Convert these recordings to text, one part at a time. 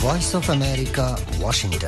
Voice of America, Washington.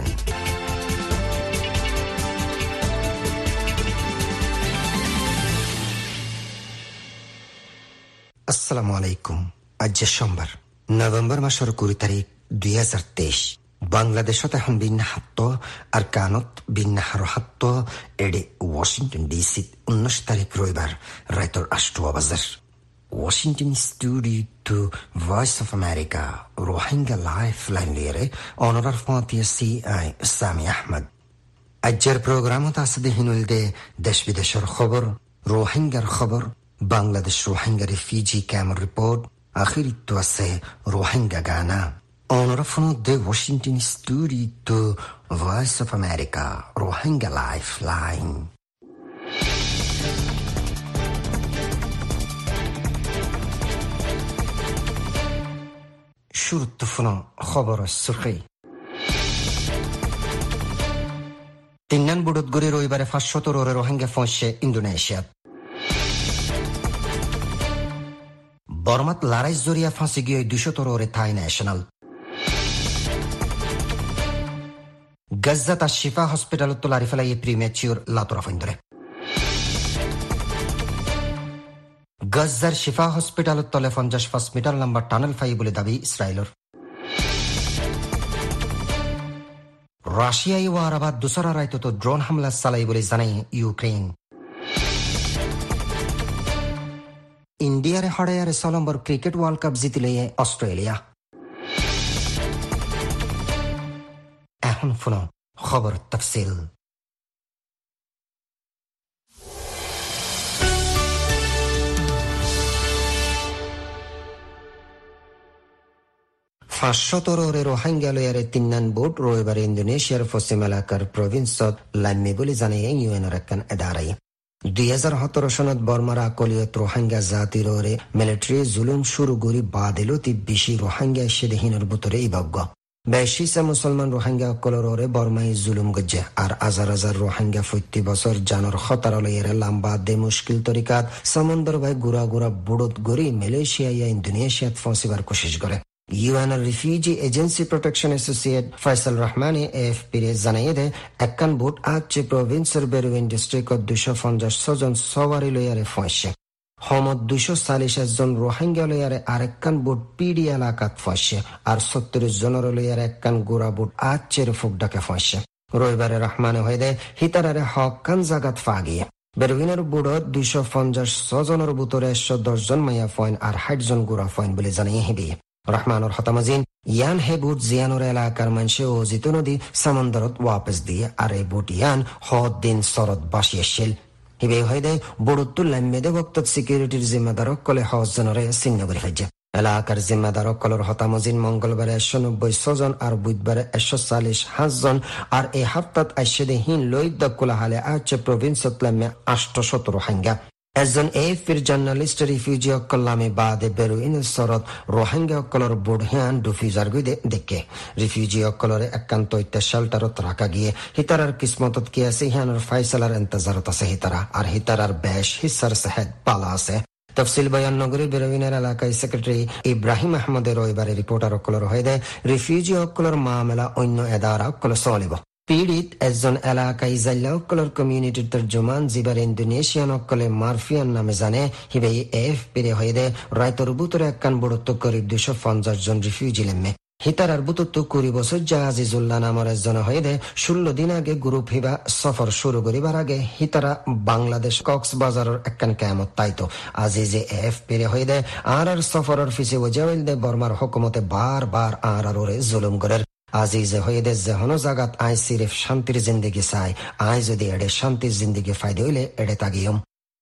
আসসালামু আলাইকুম। আজ সোমবার, নভেম্বর মাসের 20 তারিখ 2023। বাংলাদেশত এখন বিন্যাহাত্ত আর কানত বিন্যাহারহাত্ত এডে ওয়াশিংটন ডিসি 19 তারিখ রবিবার রাইতর 8 বাজার। Washington studio to Voice of America Rohingya Lifeline lere honorar Fatia C.I. Sami Ahmed. Ajjar programot asde hinulde desh bideshar khabar, Rohingya khabar, Bangladesh Rohingya refugee camp report, akhirit to ase Rohingya Gana. Honorar de Washington studio to Voice of America Rohingya Lifeline. শুরুত্বপূর্ণ খবর সুখী। তিন্নান বুড়তগুড়ি রবিবারে 500 রোহিঙ্গা ফসছে ইন্দোনেশিয়াত। বর্মাত লড়াই জরিয়া ফাঁসি গিয়ে 200 থাই national. গজ্জাত শিফা হসপিটালত লারি ফেলাই premature লাতরাফিন্দরে। গজ্জার শিফা হসপিটালত তলে 50 metre লম্বা tunnel phi বলে দাবি ইসরায়েলের। রাশিয়ায় ও আরাবাদ দুসরা রায়ত ড্রোন হামলা চালাই বলে জানাই ইউক্রেন। ইন্ডিয়ারে হড়াইয়ারে 6 নম্বর ক্রিকেট ওয়ার্ল্ড কাপ জিতিলে অস্ট্রেলিয়া। এখন শুনো খবর তফসিল। রোহিঙ্গা লয়ারে তিন্নান বোট রবিবার ইন্দোনেশিয়ার পশ্চিম এলাকার প্রভিন্সত লাম্মি বলে জানাই ইউএনের একখান এদারাই। 2017 সনত বর্মার আকলিয়ত রোহিঙ্গা জাতির মিলিটারি জুলুম শুরু করি বাদেলতি বেশি রোহিঙ্গা সেদেহীনের ভিতরে ইবজ্ঞ। বেশিসা মুসলমান রোহিঙ্গা অকলরে বর্মাই জুলুম গজ্জে আর হাজার হাজার রোহিঙ্গা প্রতি বছর জানর খতারলয়ের লম্বা দে মুশকিল তরিকাত সমুদ্র ভাই গুড়া গুড়া বুড়ত গড়ি মালয়েশিয়া ইয়া ইন্দোনেশিয়াত ফসিবার কোশিশ করে। UN refugee agency protection associate Faisal রহমানে এএফপি রে জানাইয়ে দে একখান বোট আজ প্রভিন্সের বেরুইন ডিস্ট্রিক্টত 250 জন সওয়ারি লয়ারে ফসছে। হমদ 240 জন রোহিঙ্গা লয়ারে আরেকখান বোট পিডি এলাকাত ফসছে আর 70 জনের লয়ারে একখান গোড়া বোট আজের ফুক ডাকে ফসছে। রবিবারে রহমানে হয়ে দেয় হিতারারে হকান জাগাত ফাগিয়ে বেরুইনের বুড়ত 250 জনের ভিতরে 110 জন মাইয়া ফয়েন আর 60 জন গোড়া ফয়েন বলে জানিয়ে হিবি। রহমানুর হতামাজিন ইয়ান হে বুট জিয়ানোর এলাকার মানুষে ও জিতু নদী সমন্দরত ওয়াপস দিয়ে আর এই বুট ইয়ান হদ দিন শরৎ বাসিয়েছিল। হিবে হয়ে দেয় বুড়ুত্তুল লাম্মেদে বক্ত সিকিউরিটির জিম্মাদার কলে হজ জনরে চিহ্ন করে খাইছে। এলাকার জিম্মাদার কলর হতামজিন মঙ্গলবারে 190 জন আর বুধবারে 140 জন আর এই হাফতাত আইসেদে হিন লইদ কোলাহালে আজ প্রভিন্সত লাম্মে 800 রোহিঙ্গা। একজন এএফপির জার্নালিস্ট রিফিউজি অকল্লামে বাদে বেরুইন শরৎ রোহিঙ্গা অকলর বুড়হিয়ান ডুফিজার গুই দেখে রিফিউজি অকলরে একান্ত শেল্টারত রাখা গিয়ে হিতারার কিসমতত কি আছে হিয়ানোর ফাইসালার এন্তজারত আছে হিতারা আর হিতারার বেশ হিসার সেহেদ পালা আছে। তফসিল বয়ান নগরী বেরুইনের এলাকায় সেক্রেটারি ইব্রাহিম আহমদের রবিবারে রিপোর্টার অকলর হয়ে দেয় রিফিউজি অকলর মামলা অন্য এদারা অকল চলিব। পীড়িত একজন এলাকায় জাল্লা অকলর কমিউনিটির তর্জমান জিবার ইন্দোনেশিয়ান অকলে মারফিয়ান নামে জানে হিবে এএফপি রে হয়ে দেয় রায়তর বুতরে একখান বড়ত্ব করিব 250 জন রিফিউজি লেমে হিতারার বুতত্ব 20 বছর জাহাজিজুল্লাহ নামের একজন হয়ে দেয় 16 দিন আগে গ্রুপ হিবা সফর শুরু করিবার আগে হিতারা বাংলাদেশ কক্সবাজারের একখান ক্যামত তাইতো আজিজে এএফপি রে হয়ে দেয় আর সফরের ফিসে ওজাওয়েল দে বর্মার হুকুমতে বারবার আর ওরে জুলুম করে। আজিজে হয়ে দে যেহনো জাগাত আয় সিরিফ শান্তির জিন্দিগি চাই আয় যদি এডে শান্তির জিন্দিগি ফায়দে হইলে এডে তাগিয়ম।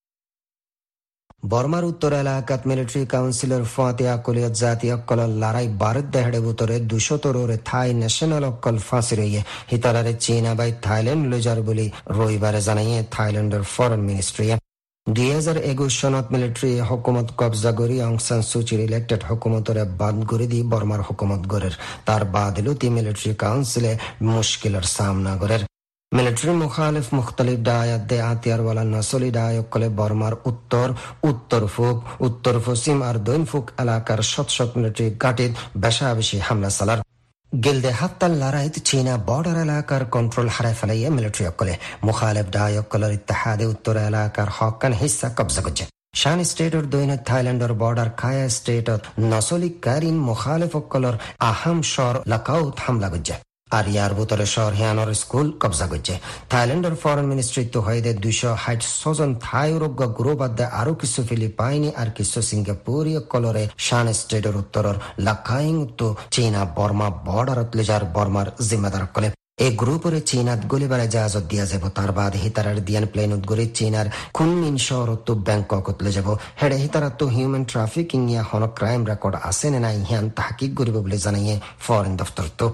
বর্মার উত্তর এলাকাত মিলিটারি কাউন্সিলর ফাতিয়া কলিয়ত জাতি অক্কল লড়াই ভারত দেহেডে ভিতরে 200 থাই ন্যাশনাল অক্কল ফাঁসি রইয়ে হিতারারে চীনা বাই থাইল্যান্ড লজার বলি রবিবারে জানাইয়ে থাইল্যান্ডের ফরেন মিনিস্ট্রি। 2021 সনত মিলিটারি হুকুমত কবজা করি অং সান সুচির ইলেক্টেড হুকুমতরে বাদ করে দি বর্মার হুকুমত গড়ের তার বাদলতি মিলিটারি কাউন্সিলে মুশকিলের সামনা গড়ের। মিলিটারি মুখালিফ মুখতালিফ ডায়াত দে আতিয়ারওয়ালা নসলি ডায়ক কলে বর্মার উত্তর উত্তর ফুক উত্তর পশ্চিম আর দৈন ফুক এলাকার শত মিলিটারি ঘাটিত বেশা বেশি হামলা চালার। গিলদে হাফতাল লড়াইত চীনা বর্ডার এলাকার কন্ট্রোল হারায় ফেলাইয়া মিলিটারি অকলে মুখালেফ ডায়কলর ইত্তেহাদে উত্তর এলাকার হকান হিস্সা কবজা করছে শান স্টেটর দৈনিক থাইল্যান্ডর বর্ডার কায়া স্টেটত নসলি কারিন মুখালেফ অকলর আহাম শহর লাকাউত হামলা করছে আর ইয়ার ভিতরে শহর হিয়ানোর স্কুল কবজা করছে থাইল্যান্ডের ফরেন মিনিস্ট্রি তো হইদে 260 জন থাই রোগ গ্রুপ বাদে আরো কিছু ফিলিপাইনি আর কিছু সিঙ্গাপুরীয় কলরে শান স্টেটের উত্তরের লাকাইং তো চীনা বর্মা বর্ডারত লেজার বর্মার জিম্মেদার কলে এই গ্রুপরে চীনাত গুলিবারে জাহাজত দিয়া যাব তার বাদ হিতারার দিয়ান প্লেনত গড়ি চীনার কুনমিন শহরত ব্যাংককত লে যাব হেডে হিতারাত হিউম্যান ট্রাফিকিং ইয়া হন ক্রাইম রেকর্ড আছে না নাই হিয়ান তাহকিক করিব বলে জানাইয়ে ফরেন দফতর তো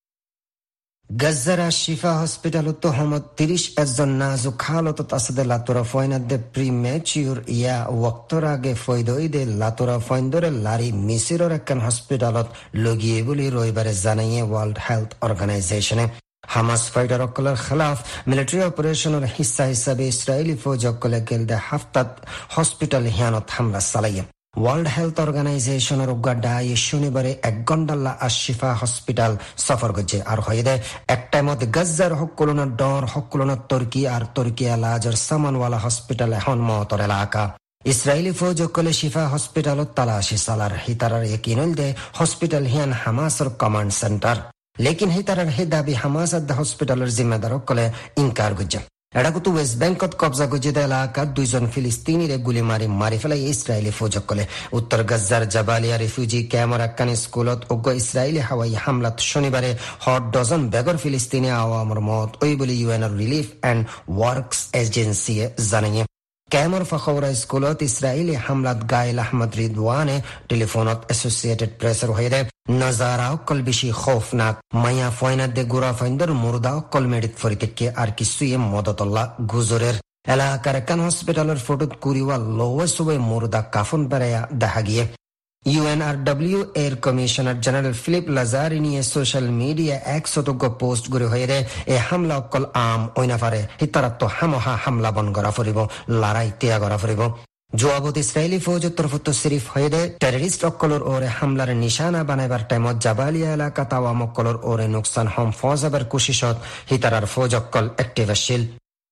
গজ্জারা শিফা হসপিটাল তো হমত 30 জন নাজুক হালত আসদে লাতোরা ফয়নাদে প্রিমেচিউর ইয়া ওয়াক্তর আগে ফয়দইদে লাতোরা ফয়ন্দরে লারি মিসিরর একখান হসপিটালত লগিয়ে বলি রবিবারে জানাইয়ে ওয়ার্ল্ড হেলথ অর্গানাইজেশনে হামাস ফাইটার অকলের খেলাফ মিলিটারি অপারেশনের হিস্সা হিসাবে ইসরায়েলি ফৌজ অকলে গেলদে হাফতাত হসপিটাল হিয়ানত হামলা চালাইয়ে ওয়ার্ল্ড হেলথ অর্গানাইজেশনের উগাডায় শনিবারে 1 ঘন্টাল্লা আশিফা হসপিটাল সফর করছে আর হয়ে দেয় একটাই মত গজ্জার হকুলনার ডর হকুলনার তুর্কি আর তুর্কি আলাজর সামানওয়ালা হসপিটাল এখন মতর এলাকা ইসরায়েলি ফৌজ কলে শিফা হসপিটালত তালাশি সালার হিতারার একিনল দে হসপিটাল হিয়ান হামাসর কমান্ড সেন্টার লেকিন হিতারার হে দাবি হামাস আদ হসপিটালের জিম্মেদার কলে ইনকার করছে এডাকুতু ওয়েস্ট ব্যাংকত কবজা গজিদা এলাকাত 2 জন ফিলিস্তিনিরে গুলি মারি ফেলাই ইসরায়েলি ফৌজ কলে উত্তর গজ্জার জাবালিয়া রিফিউজি ক্যাম্প রাক্কান স্কুলত অজ্ঞ ইসরায়েলি হাওয়াই হামলাত শনিবারে হট ডজন বেগর ফিলিস্তিনি আওয়ামর মত ওই বলে UNR relief and works agency জানিয়ে ক্যামর ফখৌরা স্কুলত ইসরায়েলি হামলাত গায়েল আহমদ রিদওয়ানে টেলিফোনত অ্যাসোসিয়েটেড প্রেসের হয়ে দেয় নজারা অকল বেশি খৌফনাক মায়া ফয়নাদ দে গুড়া ফাইন্দর মুর্দা অকল মেডিত ফরিকে আর কিছুই মদতল্লা গুজরের এলাকার কান হসপিটালের ফটোত কুরিওয়া লোয়ে সুবে মুর্দা কাফন বেড়ায়া দেখা গিয়ে UNRW এর commissioner general Philippe Lazzarini social media এক শতজ্ঞ পোস্ট করে হয়ে রে এ হামলা অকল আম ওইনাফারে হিতারাত্ম হামহা হামলা বন করা ফুরিব লড়াই ত্যাগ করা ফুরিব জবাবত ইসরায়েলি ফৌজ তরফত সিরিফ হয়ে দে টেররিস্ট অকলর ওরে হামলার নিশানা বানাইবার টাইমত জাবালিয়া এলাকা তাওয়া মক্কলর ওরে নুকসান হম ফৌজাবার কোশিশত হিতারার ফৌজ অকল অ্যাক্টিভ আসিল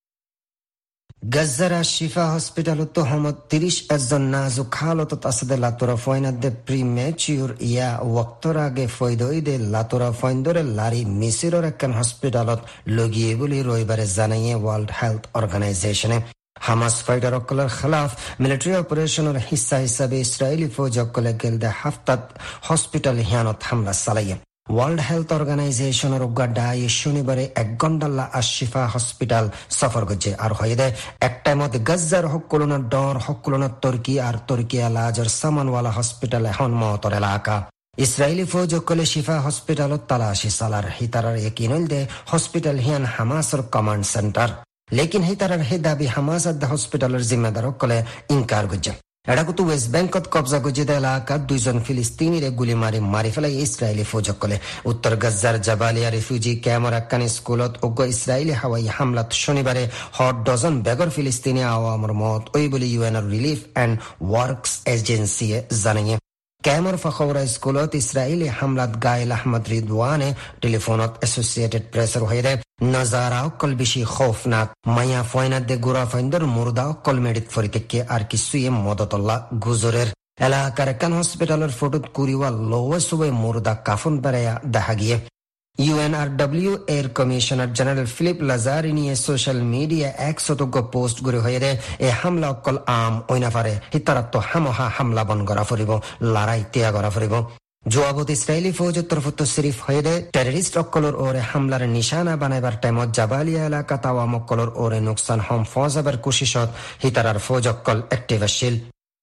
গজ্জারা শিফা হসপিটাল তো হমত 30 জন নাজুক হালত আসদে লাতোরা ফয়নাদে প্রিমেচিউর ইয়া ওয়াক্তর আগে ফয়দইদে লাতোরা ফয়ন্দরে লারি মিসিরর একখান হসপিটালত লগিয়ে বলি রবিবারে জানাইয়ে ওয়ার্ল্ড হেলথ অর্গানাইজেশনে হামাস ফাইটার অকলের খেলাফ মিলিটারি অপারেশনের হিস্সা হিসাবে ইসরায়েলি ফৌজ অকলে গেলদে হাফতাত হসপিটাল হিয়ানত হামলা চালাইয়ে ওয়ার্ল্ড হেলথ অর্গানাইজেশনের উগাডায় শনিবারে 1 ঘন্টাল্লা আশিফা হসপিটাল সফর করছে আর হয়ে দেয় একটাই মত গজ্জার হকুলনার ডর হকুলনার তুর্কি আর তুর্কি আলাজর সামানওয়ালা হসপিটাল এখন মতর এলাকা ইসরায়েলি ফৌজ কলে শিফা হসপিটালত তালাশি সালার হিতারার একিনল দে হসপিটাল হিয়ান হামাসর কমান্ড সেন্টার লেকিন হিতারার হে দাবি হামাস আদ হসপিটালের জিম্মেদার কলে ইনকার করছে এডাকুতু ওয়েস্ট ব্যাংকত কবজা গজিদা এলাকাত 2 জন ফিলিস্তিনিরে গুলি মারি ফেলাই ইসরায়েলি ফৌজ কলে উত্তর গজ্জার জাবালিয়া রিফিউজি ক্যাম্প রাক্কান স্কুলত অজ্ঞ ইসরায়েলি হাওয়াই হামলাত শনিবারে হট ডজন বেগর ফিলিস্তিনি আওয়ামর মত ওই বলে UNR relief and works agency জানিয়ে ক্যামর ফখৌরা স্কুলত ইসরায়েলি হামলাত গায়েল আহমদ রিদওয়ানে টেলিফোনত অ্যাসোসিয়েটেড প্রেসের হয়ে দেয় নজারা অকল বেশি খৌফনাক মায়া ফয়নাদ দে গুড়া ফাইন্দর মুর্দা অকল মেডিত ফরিকে আর কিছুই মদতল্লা গুজরের এলাকার কান হসপিটালের ফটোত কুরিওয়া লোয়ে সুবে মুর্দা কাফন বেড়ায়া দেখা গিয়ে UNRW এর commissioner general Philippe Lazzarini social media এক শতজ্ঞ পোস্ট করে হয়ে দেয় এ হামলা অকল আম ওইনাফারে হিতারাত্ম হামহা হামলা বন করা ফুরিব লড়াই ত্যাগ করা ফুরিব জবাবত ইসরায়েলি ফৌজ তরফত সিরিফ হয়ে দেয় টেররিস্ট অকলর ওরে হামলার নিশানা বানাইবার টাইমত জাবালিয়া এলাকা তাওয়া মক্কলর ওরে নুকসান হম ফৌজাবার কোশিশত হিতারার ফৌজ অকল অ্যাক্টিভ আসিল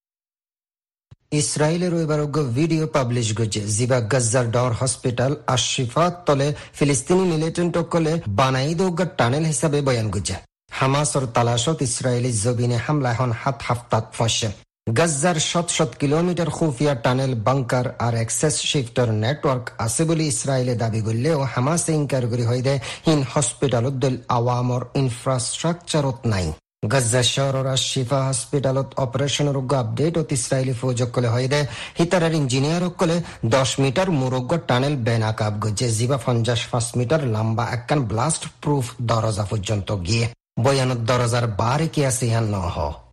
ইসরায়েলের রবিবার ভিডিও পাবলিশ করছে জিবা গজ্জার ডর হসপিটাল আশিফাত তলে ফিলিস্তিনি মিলিটেন্ট কলে বানাই দৌগা টানেল হিসাবে বয়ান করছে হামাসর তালাশত ইসরায়েলি জবিনে হামলা এখন হাফতাত ফসে গজ্জার 700 কিলোমিটার খুফিয়া টানেল বাংকার আর অ্যাক্সেস শিফটার নেটওয়ার্ক আছে বলে ইসরায়েলে দাবি করলেও হামাসে ইনকার করে হয়ে দেয় হিন হসপিটালত দল আওয়ামর ইনফ্রাস্ট্রাকচারত নাই গাজা শহৰৰ শিফা হস্পিটালত অপাৰেশ্যনৰ আপডেটত ইছৰাইলী ফৌজসকলে হয়দে হিতাৰৰ ইঞ্জিনিয়াৰসকলে 10 মিটাৰ মুৰগ্গ টানেল বেনাকাব গজে জিবা 55 মিটাৰ লম্বা একখান ব্লাষ্ট প্রুফ দরজা পর্যন্ত গিয়ে বয়ানত দরজার বারে কি আছে ইহান নহ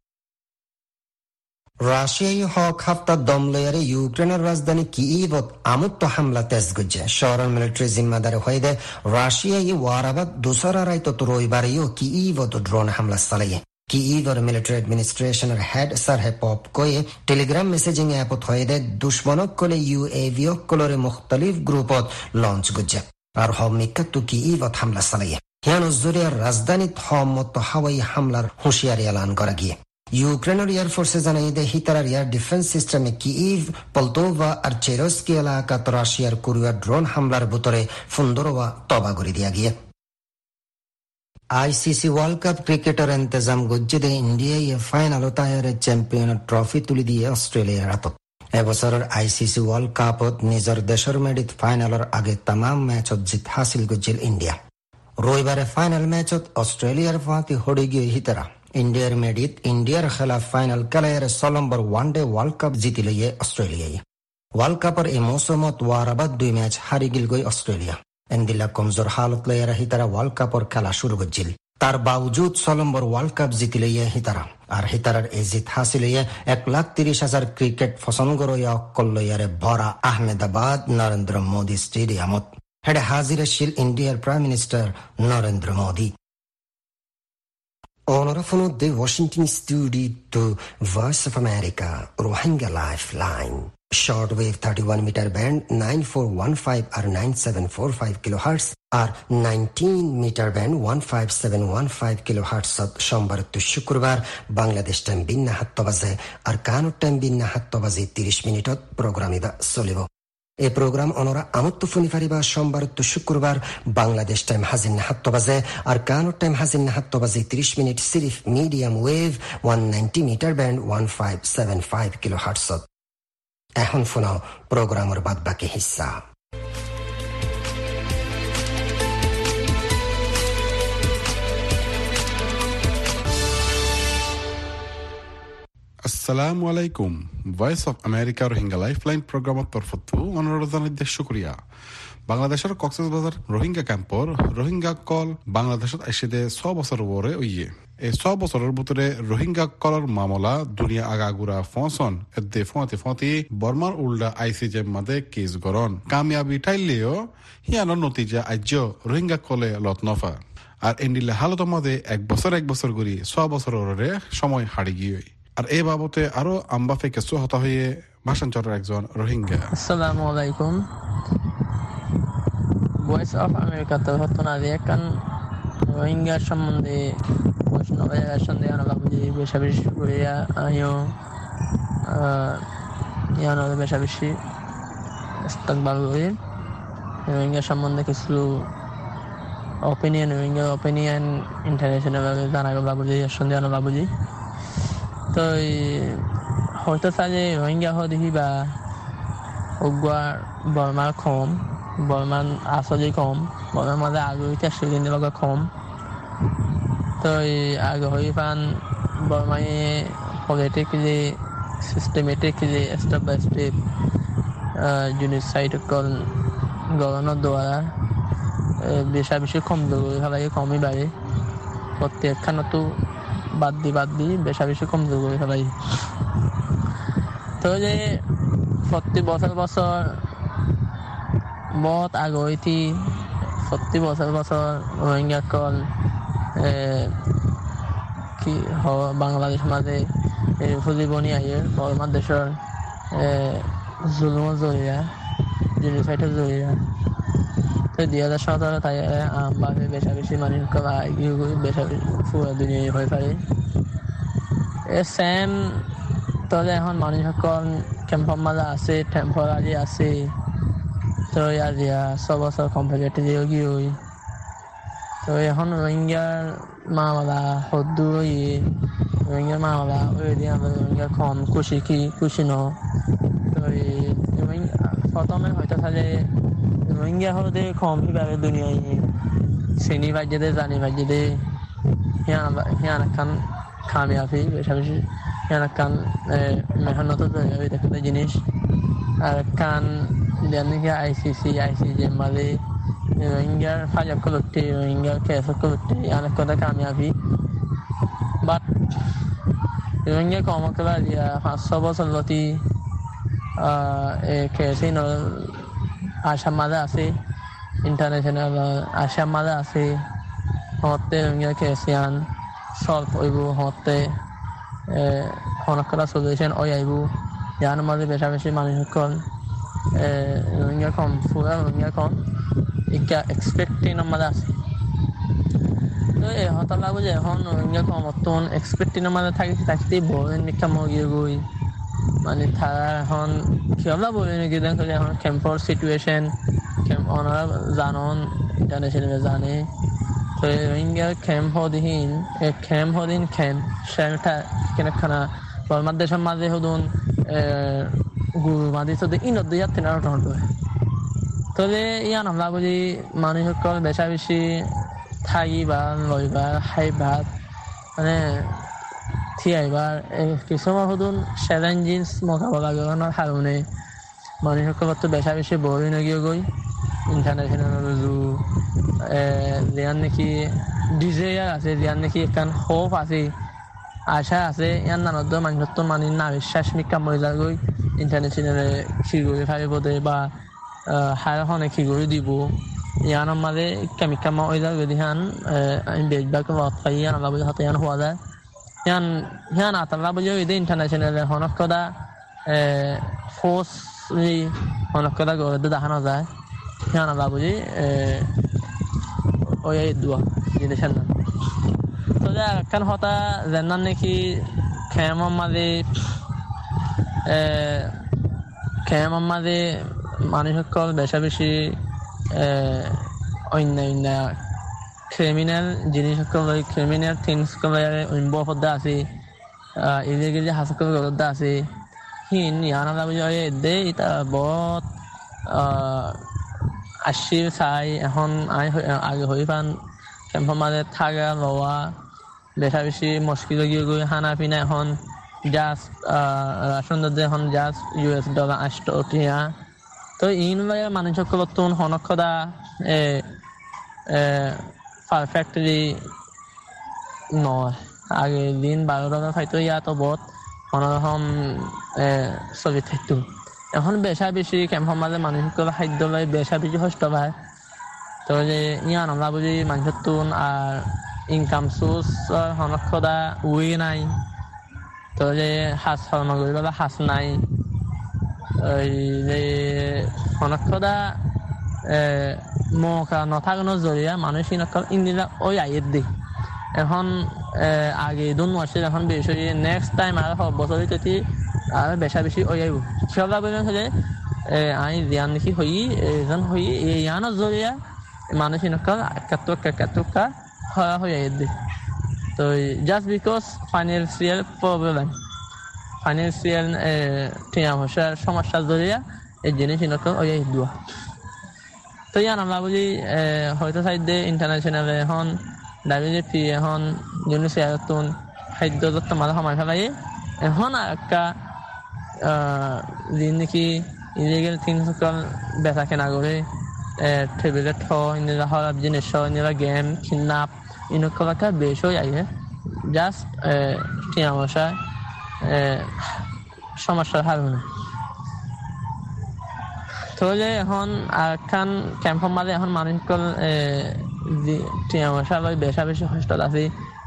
রাশিয়াই হক হাফতা দমলয়ারে ইউক্রেনের রাজধানী কিইভত আমুত্ত হামলা তেজ গজে শহরের মিলিটারি জিম্মাদারে হয়দে রাশিয়াই ওয়ারাবাদ দুসরা রাইত রবিবারেও কিইভত ড্রোন হামলা চালাইয়ে কিইভর মিলিটারি অ্যাডমিনিস্ট্রেশনের হেড সারহে পপ কয়ে টেলিগ্রাম মেসেজিং অ্যাপত হয়দে দুশ্মনক কলে ইউএভি কলরে মুখতালিফ গ্রুপত লঞ্চ গজে আর হমিকাত্তু কিইভত হামলা চালাইয়ে হিয়ানো জুরিয়ার রাজধানীত হমত হাওয়াই হামলার হুঁশিয়ারি এলান করা গিয়ে ইউক্রেনের এয়ারফোর্সে জানাইদে হিতারার এয়ার ডিফেন্স সিস্টেমে কিইভ পলতোভা আর চেরস্কি এলাকাত রাশিয়ার কোরিয়া ড্রোন হামলার ভিতরে ফুন্দরোয়া তবা করে দিয়া গিয়ে আইসিসি ওয়ার্ল্ড কাপ ক্রিকেটের ইন্তজাম গজ্জিদে ইন্ডিয়ায় ফাইনাল তায়ারের চ্যাম্পিয়ন ট্রফি তুলি দিয়ে অস্ট্রেলিয়ার হাতত এবছরের আইসিসি ওয়ার্ল্ড কাপত নিজের দেশের মেডিত ফাইনালের আগে তামাম ম্যাচত জিত হাসিল গজ্জিল ইন্ডিয়া রবিবারে ফাইনাল ম্যাচত অস্ট্রেলিয়ার ফাঁতি হড়ে গিয়ে হিতারা ইন্ডিয়ার মেডিত ইন্ডিয়ার খেলা ফাইনাল খেলায় 6 নম্বর ওয়ানডে ওয়ার্ল্ড কাপ জিতি লইয়ে অস্ট্রেলিয়ায় ওয়ার্ল্ড কাপের এই মৌসুমত ওয়ারাবাদ 2 ম্যাচ হারি গিল গই অস্ট্রেলিয়া এন্দিলা কমজোর হালত লইয়া হিতারা ওয়ার্ল্ড কাপর খেলা শুরু করছিল তার বাউজুদ 6 নম্বর ওয়ার্ল্ড কাপ জিতি লইয়া হিতারা আর হিতারার এই জিত হাসিল হইয়া 1,30,000 ক্রিকেট পছন্দ রইয়া অকল লইয়ারে ভরা আহমেদাবাদ নরেন্দ্র মোদী স্টেডিয়ামত হেডে হাজিরে শিল ইন্ডিয়ার prime minister Narendra Modi Onorevole de Washington Studio to Voice of America, Rohingya Lifeline. Shortwave 31 meter band 9415 or 9745 kilohertz or 19 meter band 15715 kilohertz সোমবার to শুক্রবার বাংলাদেশ টাইম বিন্না 7 বাজে আর কানুর টাইম বিন্না 7 বাজে 30 মিনিটত প্রোগ্রামিবা চলিব এই প্রোগ্রাম অনরা আমত্ত ফোনি ফারিবা সোমবার তো শুক্রবার বাংলাদেশ টাইম হাজিন 7 বাজে আর কানুর টাইম হাজিন 7 বাজে 30 মিনিট সিরিফ medium wave 190 metre band 1575 kilohertz এখন শোনাও প্রোগ্রামের বাদ বাকি হিস্সা আসসালামু আলাইকুম Voice of America Rohingya Lifeline প্রোগ্রামের তরফতো অনুরোধ জানাই শুক্রিয়া বাংলাদেশের কক্সবাজার রোহিঙ্গা ক্যাম্পর রোহিঙ্গা কল বাংলাদেশত এসে 6 বছর ওরে ওইয়ে এই 6 বছরের ভিতরে রোহিঙ্গা কলর মামলা দুনিয়া আগাগুড়া ফসন এদে ফতি বর্মার উল্টা আইসিজে মাদে কেস গরন কামিয়াবি ঠাইলেও হিয়ানোর নতিজা আজ্য রোহিঙ্গা কলে লতনফা আর এন্ডিলে হালত মাদে এক বছর করি 6 বছরের সময় হারি গিয়ে আর এই বাবতে আরো আমবাফে কেসু হতা হয়ে ভাষাঞ্চরের একজন রোহিঙ্গা আসসালামু আলাইকুম ভয়েস অফ আমেরিকা তো হতনা দেখান রোহিঙ্গা সম্বন্ধে প্রশ্ন সন্দেহ বাবুজি বেশি বেশি করিয়া আমিও বেশি বেশি ইস্তেকবাল করি রোহিঙ্গা সম্বন্ধে কিছু অপিনিয়ন ইন্টারন্যাশনাল ভাবে জানাবো বাবুজি সন্দেহ বাবুজি তো হয়তো চাই রোহিঙ্গা দেখি বা উগুয়ার বর্মার কম বর্মান আসলে কম বর্মার মাঝে আগ্রহীটা সেদিন লগে কম তো আগ্রহ হয়ে পান বর্মায় politically systematically step by step genocide governor দ্বারা বেশি কম ফেলাই কমই বাড়ে প্রত্যেকখানতো বাদ দি বেশি কমজোর করে ফেলাই তো যে প্রতি বছর বহুত আগ্রহী প্রতি বছর রোহিঙ্গা কল কি বাংলাদেশ মাঝে ফুজিবনি আইয়ে বর্মার দেশের জুলুম জড়িয়া জেনোসাইডের জড়িয়া তো 2017 তাই আমভাবে বেশি মানুষ বেশি পুরো দুনিয়ায় হয়ে পারে সেম তবে এখন মানুষ সকল ক্যাম্পৰ মাঝে আছে টেম্পোরারি আছে তো ইয়ার 6 বছর কমপ্লিট দিয়ে হই তো এখন রোহিঙ্গার মামলা হদ্দু রোহিঙ্গার মামলা ওই দিয়ে আমরা রোহিঙ্গা কম খুশি ন তো প্রথমে হয়তো থাকে রোহিঙ্গা হতে কম হিভাবে দুনিয়ায় শ্রেণী বাজ্যে জানি বাজ্যে হিয়ান খান কামিয়াবি বেশি ইয়ান কান মেহনত তৈরি দেখতে জিনিস আর কান জানি আইসিসি মালে রোহিঙ্গার ফাজা কলুটে রোহিঙ্গার কেস কলুটে ইয়ান কথা কামিয়াবি বাট রোহিঙ্গা কমকলা দিয়া 500 বছর লতি কেসে ন আসাম মাঝে আছে ইন্টারন্যাশনাল আসাম মাঝে আছে হতে রোহিঙ্গা কেসিয়ান সলভ হইব হতে হনকলা সলিউশন আইব ইয়ার মাঝে বেশি মানুষ সকল রোহিঙ্গা কম পুরা রোহিঙ্গা কম ইকা এক্সপেক্টিং মাঝে আছে তো হতা লাগবে যে এখন রোহিঙ্গা কম অতন এক্সপেক্টিং মাঝে থাকতে বলেন মিকা মগিয়ে গই মানে তারা এখন কিভাবে বলেন কি দেখো এখন ক্যাম্পর সিচুয়েশন ক্যাম্প ওনারা জানন ইন্টারন্যাশনাল জানে তো রোহিঙ্গা ক্যাম্প হদিন ক্যাম্প সেটা কেনখানা বর্মার দেশের মাঝে হদুন গুরু মাঝে তো ইনত দিয়ে যাচ্ছে না তবে ইয়ান আমরা বুঝি মানুষ সকল বেশি থাকিবার লইবার খাইবার মানে থিয়াইবার কিছুমান হদুন চ্যালেঞ্জিস মোকাবিলা করার কারণে মানুষ সকল তো বেশি বড়ই নগিয়ে গই ইন্টারন্যাশনাল যার নাকি ডিজায়ার আছে যার নাকি একখান হোপ আছে আশা আছে ইয়ার নানত মানুষ তো মানে না বিশ্বাস মিকা মহিলা গই ইন্টারন্যাশনালে কি করে ভাবিব দে বা হারখনে কি করে দিব ইয়ান মাঝে কামিকা মহিলা যদি হান আমি বেজবাকে লত পাই ইয়ান আল্লাহ বুঝে হাতে ইয়ান হওয়া যায় ইয়ান আতাল্লাহ বুঝে ওই ইন্টারন্যাশনালে হনকদা ফোর্স হনকদা গড়ে দেখানো যায় ইয়ান আল্লাহ বুঝি ওই দোয়া জিনিসের নাম তো একখান হতা যেন নাকি খেয়ামর মাঝে মানুষ সকল বেশি অন্য ক্রিমিনাল জিনিস সকল ক্রিমিনাল থিংস সকল ইনভলভ আছে ইলিগেলি হাসকল গলত আছে হিন ইয়ান আল্লাহ বুঝি ওই দে এটা বহুত আশির চাই এখন আগে হয়ে পান ক্যাম্পের মাঝে থাকা লওয়া বেশি মুশকিল গিয়ে গই খানা পিনা এখন জাস্ট রাশন এখন জাস্ট $US 8 তো ইনভাইয়া মানুষ সকল তুন হনকদা পারফেক্টলি নয় আগে দিন $12 খাইতো ইয়াতো বহুত অনরকম চলি থাকতো এখন বেশি ক্যাম্পের মাঝে মানুষ সকল খাদ্য লয় বেশি কষ্ট পায় তো যে ইয়ান আমরা বুঝি মানুষের তুন আর ইনকাম সোর্স হনকদা উই নাই তো যে হাঁস ফার্ম করিবলে হাঁস নাই ওই যে হনকদা মৌকা নথাকানোর জরিয়া মানুষ ইন্দিরা ওই আইয়ের দিই এখন আগে 2 মাসের এখন বেশি নেক্সট টাইম আর বছর যদি আর বেশি ওই আইব সেগুলা বলবেন হলে আমি জ্ঞান দেখি এজন হই ইয়ানোর জরিয়া মানুষ কাতুকা হয়ে আইয়ের তো just because financial problem financial টিয়া ভাষার সমস্যার জরিয়া এই জিনিস ওই দোয়া তো ইয়ান আমরা বুঝি হয়তো সাইডে ইন্টারন্যাশনালে এখন WFP এখন ইউনিসেফ খাদ্য যত মাঝে সময় ফেলাই এখন একটা যিনি নাকি ইলিগেল থিংস সকল বেচা কেনা করে টেবিলে ইন্দিরা হরাপ জিনিস ইন্দিরা গেম কিডন্যাপ ইনকা বেশ হয়ে আইয়ে জাস্ট টিয়া মশা সমস্যার কারণে তো যে এখন একখান ক্যাম্পের মাঝে এখন মানুষ সকল টিয়া মশা লয় বেশি কষ্ট আছে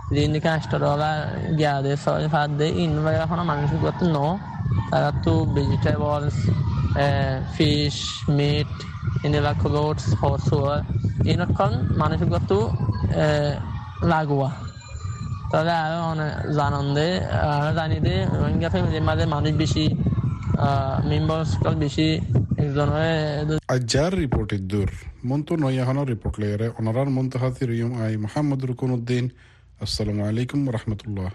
$8 গিয়া দে 6 দে ইনভাই এখন মানুষ গত ন তারা তো ভেজিটেবলস ফিশ মিট ইন্দিরা ক্লোথস হর্সওয়ার ইনকন মানুষ গত লাগোয়া তাহলে আরো অনেক জানন্দে আরো জানি দে রোহিঙ্গা ফ্যামিলির মাঝে মানুষ বেশি মেম্বার সকল বেশি একজন আজার রিপোর্টের দূর মন্ত নয়াহনা রিপোর্ট লেয়ারে অনারার মন্ত হাতির ইয়ম আই মোহাম্মদ রুকনুদ্দিন আসসালামু আলাইকুম রহমতুল্লাহ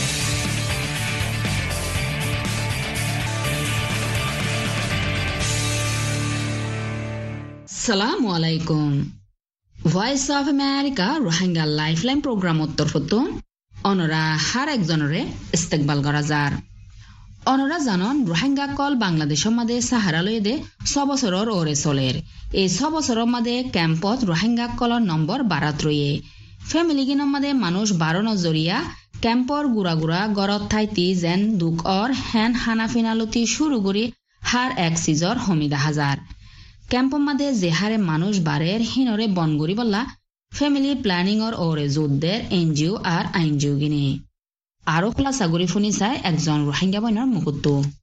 সালামু আলাইকুম Voice of America Rohingya Lifeline programme তরফতো অনরা হার একজনরে ইস্তেকবাল করা যার অনরা জানন রোহিঙ্গা কল বাংলাদেশের মাঝে সাহারা লয়ে দে 6 বছরের ওরে চলের এই 6 বছরের মাঝে ক্যাম্পত রোহিঙ্গা কলর নম্বর বাড়াত রয়ে ফ্যামিলি গিনের মাঝে মানুষ 12 নজরিয়া ক্যাম্পর গুড়া গুড়া গরত থাইতি যেন দুঃখ অর হ্যান হানাফিনালতি শুরু করি হার এক সিজর হমিদা হাজার ক্যাম্পর মাঝে যে হারে মানুষ বাড়ের হিনরে বনগুড়ি বললা ফ্যামিলি প্ল্যানিং অর ওরে যুদ্ধের এনজিও আর আইনজিও গিনে আরো খোলাসা করে শুনি চাই একজন রোহিঙ্গা বইনার মুকুত্ত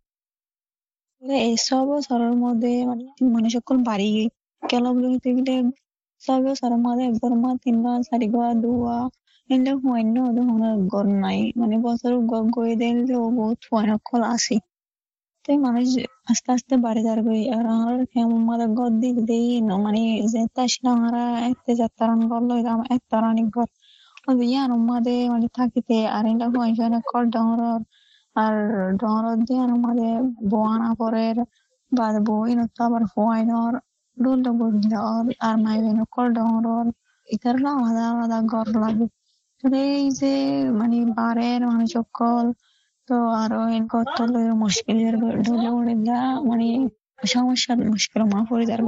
এই 6 বছরের মধ্যে মানে মানুষ সকল বাড়ি গেল বলে গেলে 6 বছরের মধ্যে একবার মা 3 বার 4 বার 2 বার এলে হইনো ঘর নাই মানে বছর গয়ে দিল বহুত হইন কল আসি তাই মানুষ আস্তে আস্তে বাড়ি যাবে আর আমার কেমন মাদা ঘর দিক দেই মানে যে তাসনা হারা একটা যাত্রান করলো এরকম একটা রানি ঘর ওই ইয়ার মধ্যে মানে থাকিতে আর এটা হইন কল ডর আর ডর দিয়ে আমাদের বোয়ানা পরের বাদ বই তো আবার হইনর ডুল বুঝল আর মাইবেন কল ডর ইতার আলাদা আলাদা ঘর লাগে এই যে মানে বারের মানুষ সকল তো আরো কত মুশকিলের ঢলে উড়ে যা মানে সমস্যার মুশকিল মা পড়ে যাবে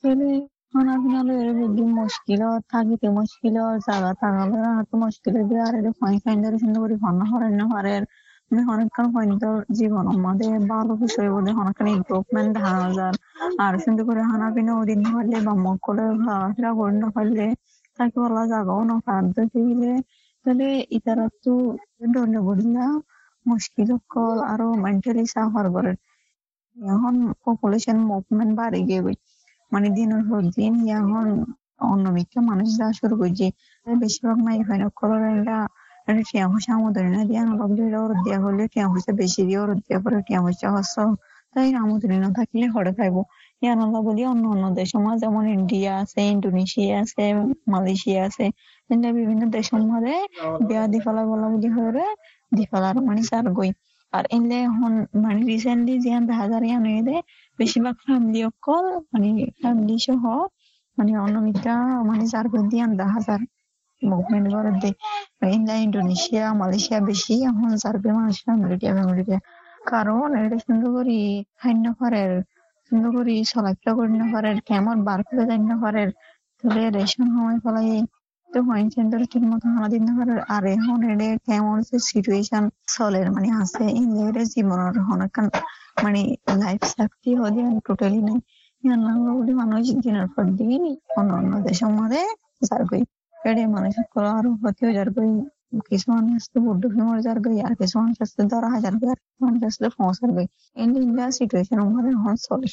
খানা পিনা বেশি মুশকিল থাকিতে মুশকিল জায়গা থাকালে তো মুশকিল দিয়ে আর ফাইন ফাইন ধরে সুন্দর করে ভান্না করেন না পারের মানে অনেকক্ষণ পর্যন্ত জীবন আমাদের ভালো বিষয় বলে অনেকক্ষণ ইমপ্রুভমেন্ট দেখা যায় আর সুন্দর করে খানা পিনা ওদিন না পারলে বা মুখ করে ঘোরাফেরা করে না পারলে তাকে বলা জায়গাও না খাদ্য দিলে তাহলে ইতারা তো ডলে বললা মুশকিল কল আরো মেন্টালি সাফার করে এখন পপুলেশন মুভমেন্ট বাড়ে গিয়ে মানে দিনের পর দিন এখন অন্যমিকা মানুষ যা শুরু করছে বেশিরভাগ মাই হয় কলার টিয়া পয়সা আমাদের না দিয়ে ওর দেওয়া হলে টিয়া পয়সা বেশি দিয়ে ওর দেওয়া পরে টিয়া পয়সা হস তাই আমাদের না থাকলে হরে খাইবো ইয়ান বলি অন্য অন্য দেশ যেমন ইন্ডিয়া আছে ইন্দোনেশিয়া আছে মালয়েশিয়া আছে বিভিন্ন দেশের মধ্যে বিয়া দিফালা বলা বলি হয়ে দিফালার মানে চার গই আর এলে এখন মানে রিসেন্টলি যে হাজার ইয়ান হয়ে দেয় বেশিরভাগ ফ্যামিলি অকল মানে ফ্যামিলি সহ মানে অন্যমিকা মানে চার গই দিয়ে 10,000 মুভমেন্ট করে দেয় ইন্ডিয়া ইন্দোনেশিয়া মালয়েশিয়া বেশি এখন চারবে মানুষ ফ্যামিলি কারণ এটা সুন্দর করে খাইন্য পারের সুন্দর করে চলাফেরা করে না পারের কেমন বার করে দেয় না পারের তাহলে রেশন সময় ফলাই তো ওয়াইন সেন্টার ঠিক মতো আমাদের না পারের আর এখন এটা কেমন সিচুয়েশন চলের মানে আছে ইন্ডিয়ার জীবনের অনেকক্ষণ মানে লাইফ সেফটি হলে টোটালি নেই বলে মানুষ দিনের পর দিন অন্য অন্য দেশের মধ্যে যার গই এটা মানুষ আরো ক্ষতিও যার গই কিছু মানুষ আসতে বুদ্ধ ফেমার যার গই আর কিছু মানুষ আসতে 10,000 গই আর মানুষ আসতে 5,000 গই ইন্ডিয়া সিচুয়েশন আমাদের এখন চলে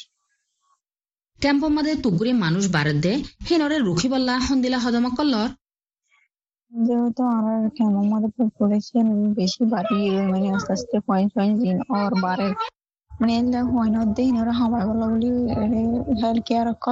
ক্যাম্পর মাঝে তুগুরি মানুষ বাড়ত দে হিনরে রুখি বললা হন্দিলা হদমা কল্লর যেহেতু আমার কেমন মধ্যে পপুলেশন বেশি বাড়ি মানে আস্তে আস্তে পয়েন্ট দিন আর বাড়ে মানে এলা হয় না দেই না হামার বলা বলি হেলথ কেয়ার কল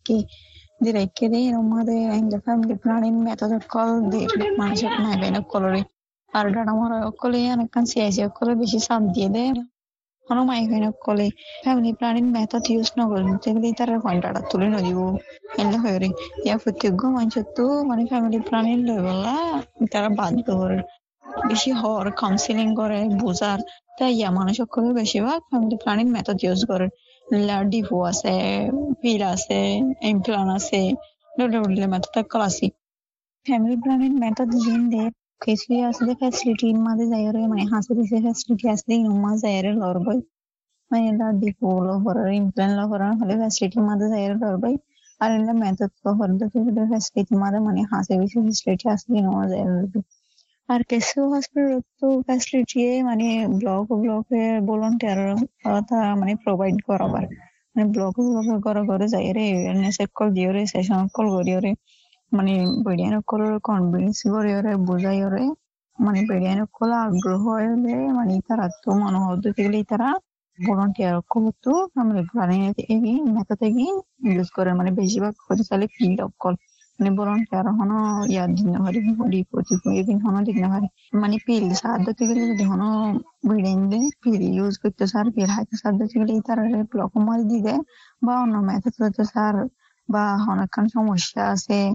দিরাইকে দেই এর মধ্যে ইন ফ্যামিলি প্ল্যানিং মেথড কল দে মানুষের নাই বেন কলরে আর ডাটা মারা কলে অনেকক্ষণ সিআইসি কলে বেশি চাপ দিয়ে দেয় কোনো মাই হয় না কলে ফ্যামিলি প্ল্যানিং মেথড ইউজ না করলে সেগুলি তারা কন্টাক্ট তুলে না দিব এলে হয়ে রে ইয়া প্রত্যেক মানুষ তো মানে ফ্যামিলি প্ল্যানিং লই বলা তারা বাধ্য করে বেশি হওয়ার কাউন্সিলিং করে বোঝার তাই ইয়া মানুষ করে বেশিরভাগ ফ্যামিলি প্ল্যানিং মেথড ইউজ করে ডিভো আছে পিল আছে ইমপ্লান আছে ডলে method classic family planning method জিন দে কিছু আসলে ফ্যাসিলিটি মাঝে যাইরে মানে হাসি দিছে ফ্যাসিলিটি আসলে ইনমা যাইরে লরবই মানে ডিভো লহর ইমপ্লান লহর হলে ফ্যাসিলিটি মাঝে যাইরে লরবই আর এলা মেথড লহর দে ফ্যাসিলিটি মাঝে মানে হাসি দিছে ফ্যাসিলিটি আসলে ইনমা যাইরে লরবই আর কিছু হসপিটাল তো ফ্যাসিলিটি মানে ব্লকে ভলান্টিয়ার মানে প্রোভাইড করাবার মানে ব্লকে ঘরে যাই রে এওয়ারনেস কল দিয়ে রে সেশন কল করিও রে মানে বেডিয়ান কল কনভিন্স করিও রে বুঝাইও রে মানে বেডিয়ান কল আগ্রহ হলে মানে তারা তো মনোহর দিলে তারা ভলান্টিয়ার কল তো আমরা প্ল্যানিং এগি মেথড এগি ইউজ করে মানে বেশিরভাগ হতে চাইলে ফিল্ড অফ কল মানে ভলান্টিয়ার হনো ইয়াদ দিন হারি ডিপোটি দিন হনো দিন হারি মানে পিল সাহায্য থেকে যদি হনো বিল্ডিং দে পিল ইউজ করতে স্যার পিল হাতে সাহায্য থেকে তারা ব্লক মারি দিবে বা অন্য মেথড করতে স্যার বা অনেকক্ষণ সমস্যা আছে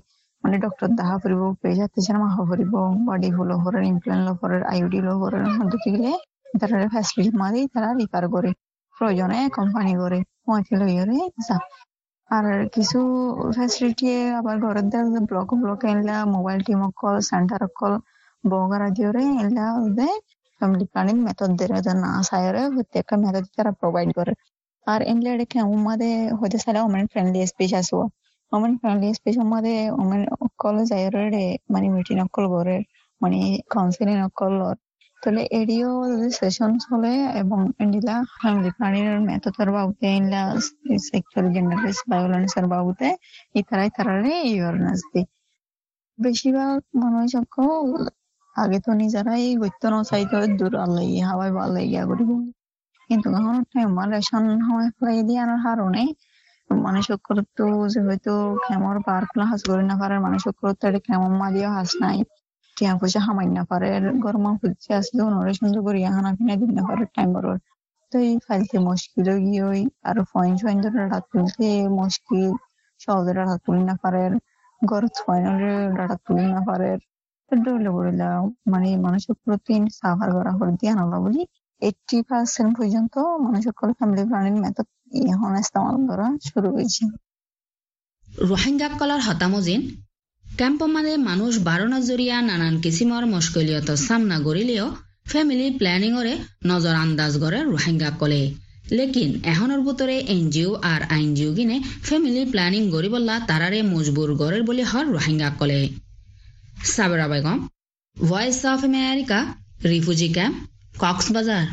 মানে ডক্টর দাহা ফুরিব পেশা তেছাড়া মাহা ফুরিব বডি ফুল হরের ইমপ্লান্ট হরের আইউডি হরের হতে গেলে তারা ফ্যাসিলিটি মাদি তারা রিপার করে প্রয়োজনে কোম্পানি করে পৌঁছে লইরে যা আর কিছু ফ্যাসিলিটি আবার ঘরের দ্বারা ব্লক এনলা মোবাইল টিম কল সেন্টার কল বগারা দিওরে এনলা ওদের ফ্যামিলি প্ল্যানিং মেথড দেওয়া না সায়রে প্রত্যেকটা মেথড তারা প্রোভাইড করে আর এনলা এটা আমাদের হতে সারা ওমেন ফ্রেন্ডলি স্পেস আসো ওমেন ফ্রেন্ডলি স্পেস আমাদের ওমেন কল যায়রে মানে মিটিং কল করে মানে কাউন্সিলিং কল তাহলে এডিও সেশন হলে এবং এন্ডিলা ফ্যামিলি প্ল্যানিং এর মেথডের বাবুতে এনলা সেক্সুয়াল জেন্ডার বেস ভায়োলেন্স এর বাবুতে তারারে অ্যাওয়ারনেস দি বেশিরভাগ মানুষ আগে তো নিজেরাই গত্য নচাইতে দূর আল্লাই হাওয়াই ভালো ইয়া করিব কিন্তু এখন রেশন হয় ফলাই দিয়ে আনার কারণে মানুষ তো যে হয়তো খেমর পার্কলা হাস করে না পারে মানুষ এটা খেমর মাদিও হাস নাই টিয়া পয়সা হামাই না পারে গরমা খুঁজছে আসলে ওনারে সুন্দর করে হানা কিনা দিন না পারে টাইম বড় তো এই ফাইলতে মুশকিল গিয়ে ওই আর ফয়েন ধরে রাত তুলতে মুশকিল সহজে রাত তুলি না পারে গরজ ফয়েনরে রাত তুলি না পারে ডলে বলিলা মানে মানুষের প্রোটিন সাফার করা করে দিয়ে আনালা বলি 80% পর্যন্ত মানুষের ফ্যামিলি প্ল্যানিং মেথড এখন ইস্তেমাল করা শুরু হয়েছে রোহিঙ্গা কলার হতামজিন ক্যাম্প মানে মানুষ বারণৰ জৰিয়া নানান কিসিমৰ মুশকিলিয়ত সামনা করিলেও ফ্যামিলি প্ল্যানিং ওরে নজর আন্দাজ করে রোহিঙ্গা কলে লেকিন এখনের ভিতরে এনজিও আর আইনজিও গিনে ফ্যামিলি প্ল্যানিং করিবলা তারারে মজবুর গরের বলে হর রোহিঙ্গা কলে Sabera Begum Voice of America refugee camp Cox's Bazar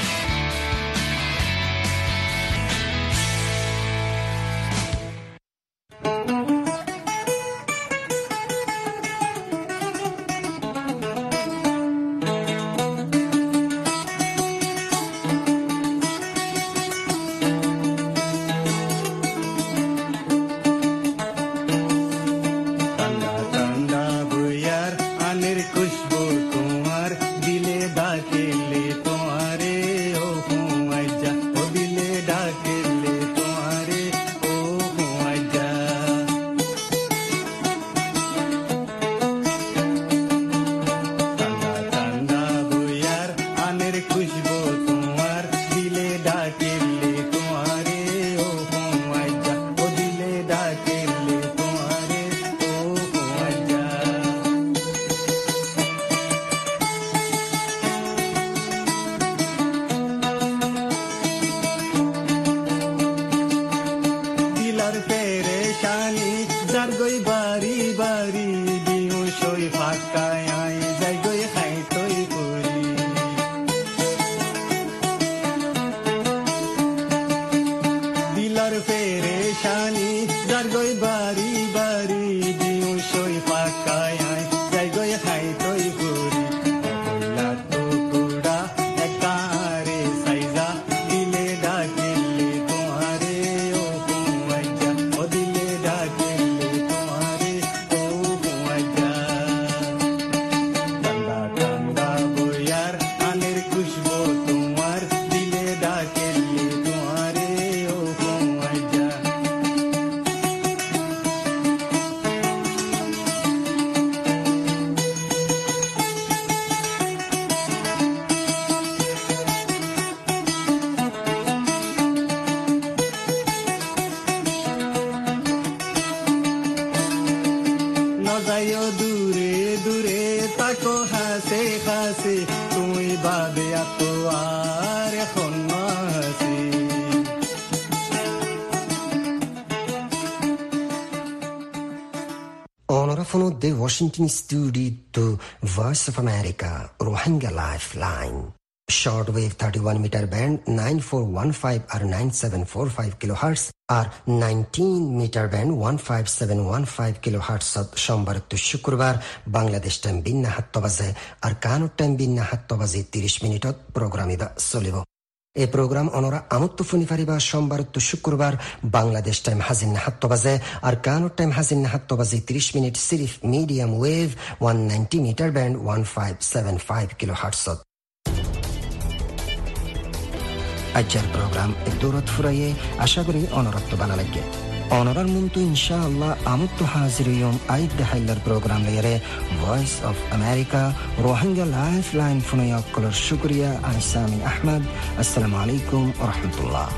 Onorafono de Washington studio to Voice of America, Rohingya Lifeline. Shortwave 31 meter band 9415 or 9745 kilohertz or 19 meter band 15715 kilohertz সোমবার to শুক্রবার বাংলাদেশ টাইম বিন্না 7 বাজে আর কানুর টাইম বিন্না 7 বাজে 30 মিনিটত প্রোগ্রাম ইবা চলিব এই প্রোগ্রাম অনরা আমত্ত ফুনি ফারিবা সোমবার to শুক্রবার বাংলাদেশ টাইম হাজিন 7 বাজে আর কানুর টাইম হাজিন 7 বাজে 30 মিনিট সিরিফ medium wave 190 metre band 1575 kilohertz আজকের প্রোগ্রাম এক দৌড়ত ফুরাইয়ে আশা করি অনরত্ব বানা লাগে Onorar muntu inshallah amuttu haziriyum aid dahillar program lere Voice of America Rohingya Lifeline funayakkalar shukriya Aisamin Ahmad. Assalamu alaikum wa rahmatullah.